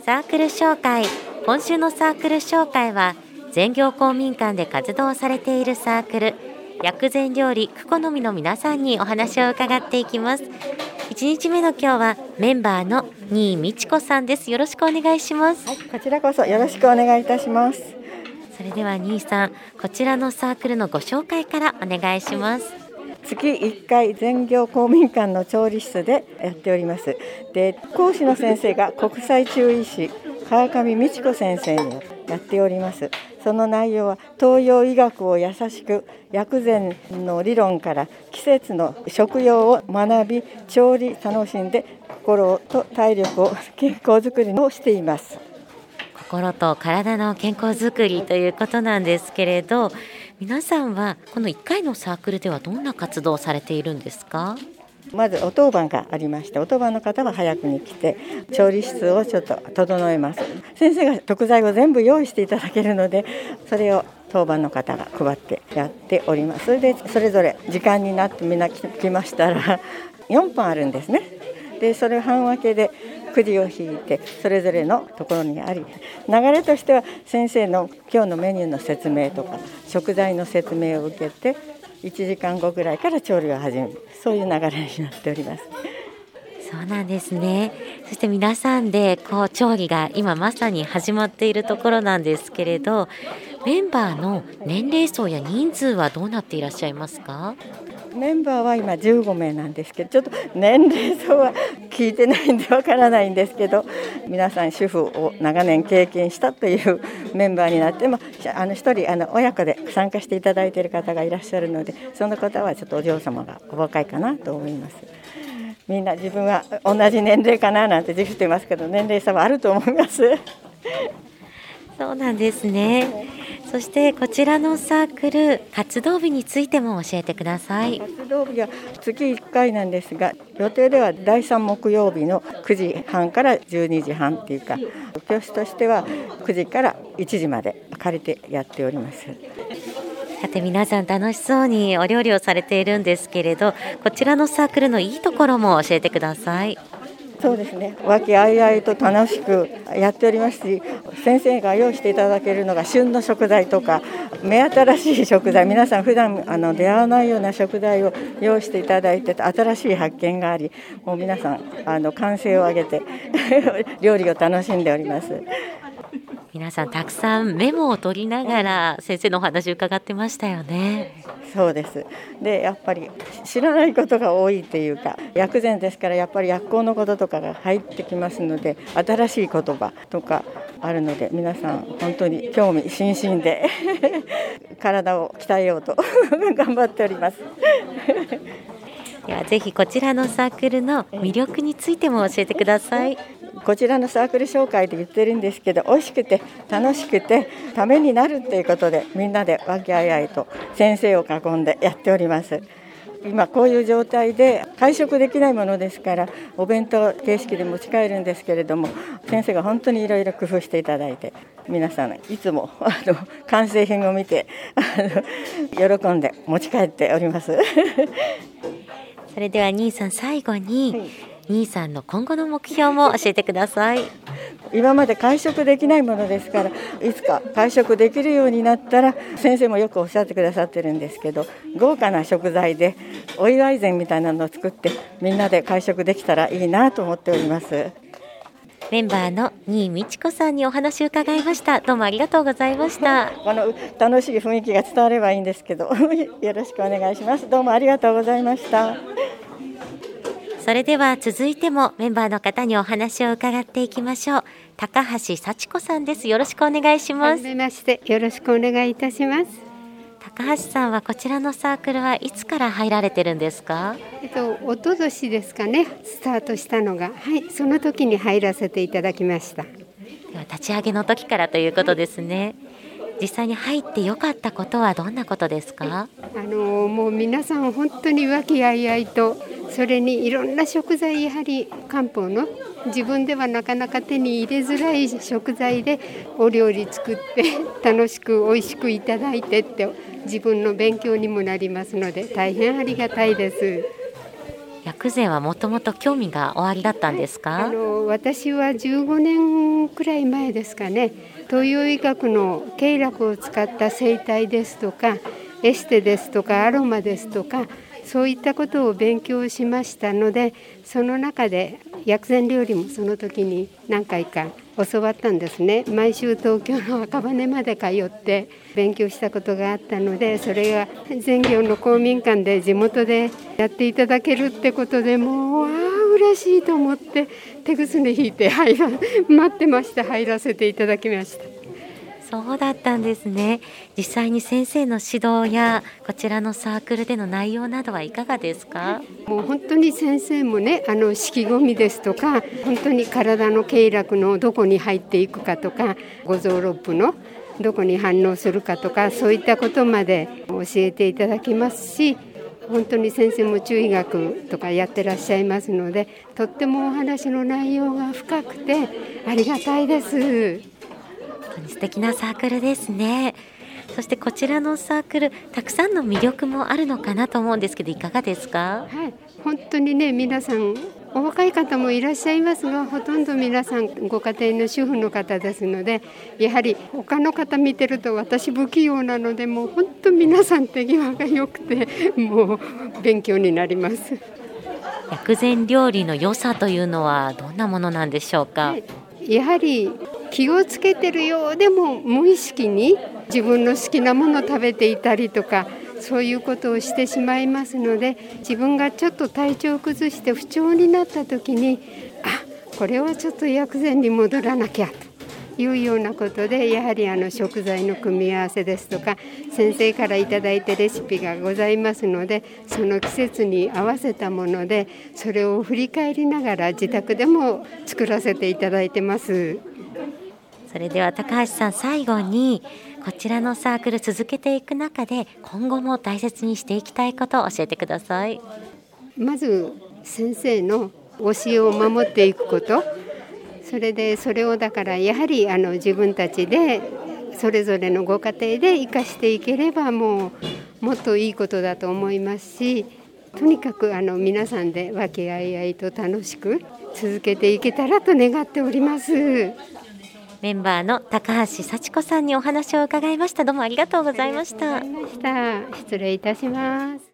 サークル紹介。今週のサークル紹介は全業公民館で活動されているサークル薬膳料理クコの実の皆さんにお話を伺っていきます。1日目の今日はメンバーの新井美智子さんです。よろしくお願いします。 はい、こちらこそよろしくお願いいたします。 それでは新井さん、こちらのサークルのご紹介からお願いします。 月1回全業公民館の調理室でやっております。で、講師の先生が国際中医師川上美智子先生にやっております。その内容は東洋医学を優しく薬膳の理論から季節の食用を学び調理楽しんで心と体力を健康づくりをしています。 心と体の健康づくりということなんですけれど、皆さんはこの1回のサークルではどんな活動をされているんですか？ まずお当番がありまして、お当番の方は早くに来て調理室をちょっと整えます。先生が食材を全部用意していただけるので、それを当番の方が配ってやっております。それでそれぞれ時間になってみんな来ましたら4本あるんですね。でそれを半分けでくじを引いてそれぞれのところにあり、流れとしては先生の今日のメニューの説明とか食材の説明を受けて1時間後ぐらいから調理を始める、そういう流れになっております。 そうなんですね。そして皆さんで調理が今まさに始まっているところなんですけれど、メンバーの年齢層や人数はどうなっていらっしゃいますか？ メンバーは今15名なんですけど、ちょっと年齢層は聞いてないんでわからないんですけど、皆さん主婦を長年経験したというメンバーになって、一人親子で参加していただいている方がいらっしゃるので、その方はちょっとお嬢様がお若いかなと思います。みんな自分は同じ年齢かななんて自負してますけど、年齢差はあると思います。 そうなんですね。そしてこちらのサークル活動日についても教えてください。 活動日は月1回なんですが、予定では第3木曜日の9時半から12時半っていうか、教室としては9時から1時まで借りてやっております。 さて皆さん楽しそうにお料理をされているんですけれど、こちらのサークルのいいところも教えてください。 そうですね、和気あいあいと楽しくやっておりますし、先生が用意していただけるのが旬の食材とか目新しい食材、皆さん普段出会わないような食材を用意していただいて、新しい発見があり、もう皆さん歓声を上げて料理を楽しんでおります。 皆さんたくさんメモを取りながら先生のお話を伺ってましたよね。 そうです。でやっぱり知らないことが多いというか、薬膳ですからやっぱり薬効のこととかが入ってきますので、新しい言葉とかあるので、皆さん本当に興味津々で体を鍛えようと頑張っております。 ではぜひこちらのサークルの魅力についても教えてください。 こちらのサークル紹介で言ってるんですけど、美味しくて楽しくてためになるっていうことで、みんなで和気あいあいと先生を囲んでやっております。今こういう状態で会食できないものですから、お弁当形式で持ち帰るんですけれども、先生が本当にいろいろ工夫していただいて、皆さんいつも完成品を見て喜んで持ち帰っておりますそれでは新井さん、最後に、新井さんの今後の目標も教えてください。 今まで会食できないものですから、いつか会食できるようになったら、先生もよくおっしゃってくださってるんですけど、豪華な食材でお祝い膳みたいなのを作ってみんなで会食できたらいいなと思っております。 メンバーの新井美智子さんにお話を伺いました。どうもありがとうございました。 この楽しい雰囲気が伝わればいいんですけどよろしくお願いします。どうもありがとうございました。 それでは続いてもメンバーの方にお話を伺っていきましょう。高橋幸子さんです。よろしくお願いします。 はじめまして、よろしくお願いいたします。 高橋さんはこちらのサークルはいつから入られてるんですか？ おととしですかね、スタートしたのが、その時に入らせていただきました。 では立ち上げの時からということですね。実際に入って良かったことはどんなことですか？ もう皆さん本当に和気あいあいと、それにいろんな食材、やはり漢方の自分ではなかなか手に入れづらい食材でお料理作って楽しく美味しくいただいてって、自分の勉強にもなりますので大変ありがたいです。 薬膳はもともと興味がおありだったんですか？ 私は15年くらい前ですかね、東洋医学の経絡を使った整体ですとかエステですとかアロマですとか、そういったことを勉強しましたので、その中で薬膳料理もその時に何回か教わったんですね。毎週東京の赤羽まで通って勉強したことがあったので、それが全業の公民館で地元でやっていただけるってことで、もう嬉しいと思って手ぐすね引いて待ってました。入らせていただきました。 そうだったんですね。実際に先生の指導やこちらのサークルでの内容などはいかがですか？ もう本当に先生もね、式込みですとか、本当に体の経絡のどこに入っていくかとか、五臓六腑のどこに反応するかとか、そういったことまで教えていただきますし、本当に先生も中医学とかやってらっしゃいますので、とってもお話の内容が深くてありがたいです。 本当に素敵なサークルですね。そしてこちらのサークル、たくさんの魅力もあるのかなと思うんですけど、いかがですか？ はい、本当にね、皆さんお若い方もいらっしゃいますが、ほとんど皆さんご家庭の主婦の方ですので、やはり他の方見てると私不器用なので、もう本当皆さん手際が良くて、もう勉強になります。 薬膳料理の良さというのはどんなものなんでしょうか？ はい、やはり気をつけてるようでも無意識に自分の好きなものを食べていたりとか、そういうことをしてしまいますので、自分がちょっと体調を崩して不調になった時に、これはちょっと薬膳に戻らなきゃというようなことで、やはり食材の組み合わせですとか、先生からいただいたレシピがございますので、その季節に合わせたもので、それを振り返りながら自宅でも作らせていただいてます。 それでは高橋さん、最後にこちらのサークル続けていく中で今後も大切にしていきたいことを教えてください。 まず先生の教えを守っていくこと、それをだからやはり自分たちでそれぞれのご家庭で生かしていければ、もっといいことだと思いますし、とにかく皆さんで和気あいあいと楽しく続けていけたらと願っております。 メンバーの高橋幸子さんにお話を伺いました。どうもありがとうございました。 失礼いたします。